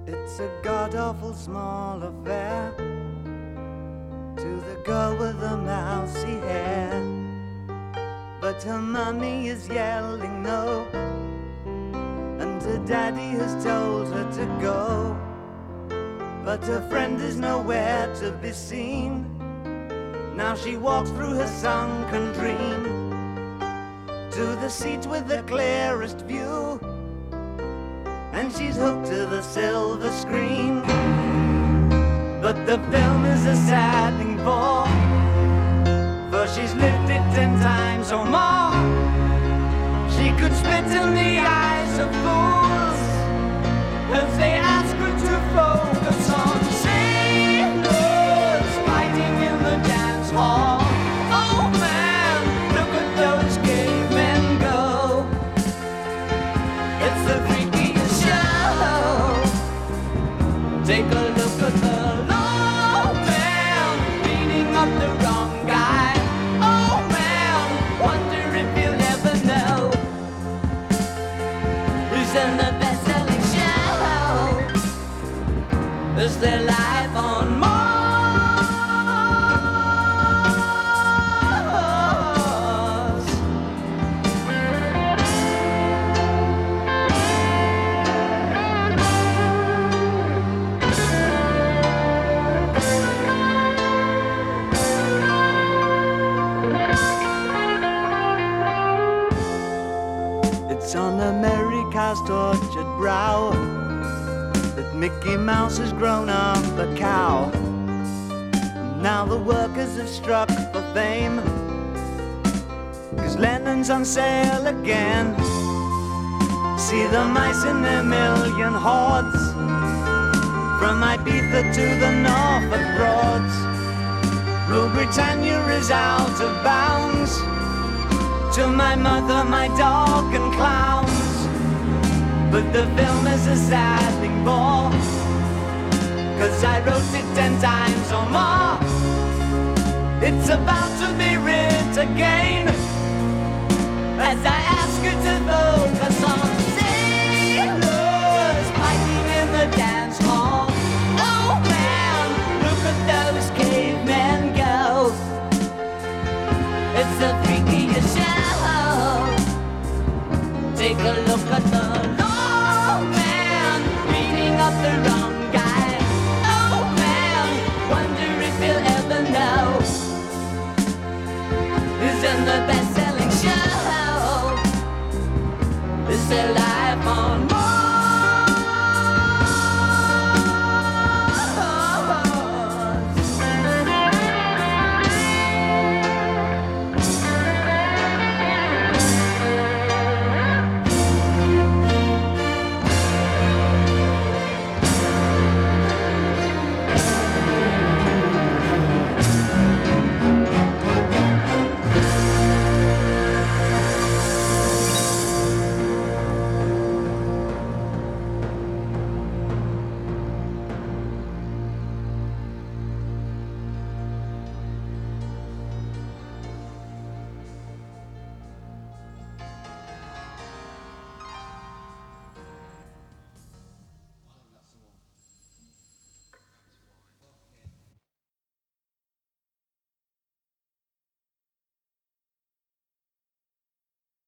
It's a god-awful small affair to the girl with the mousy hair, but her mummy is yelling no, and her daddy has told her to go. But her friend is nowhere to be seen. Now she walks through her sunken dream to the seat with the clearest view, and she's hooked to the silver screen. But the film is a sad thing for she's lived it 10 times or more. She could spit in the eyes of fools as they ask her to focus on sailors fighting in the dance hall. Oh man, look at those cavemen go. It's the freakiest show. Take a look at the low man beating up the wrong guy. Oh man, wonder if you'll ever know who's in the best-selling show. Is their life on Mars? It's on America's tortured brow that Mickey Mouse has grown up a cow. And now the workers have struck for fame, 'cause Lennon's on sale again. See the mice in their million hordes, from Ibiza to the Norfolk Broads. Rule Britannia is out of bounds, to my mother, my dog and clowns. But the film is a sad thing for, 'cause I wrote it 10 times or more. It's about to be writ again, as I ask you to focus on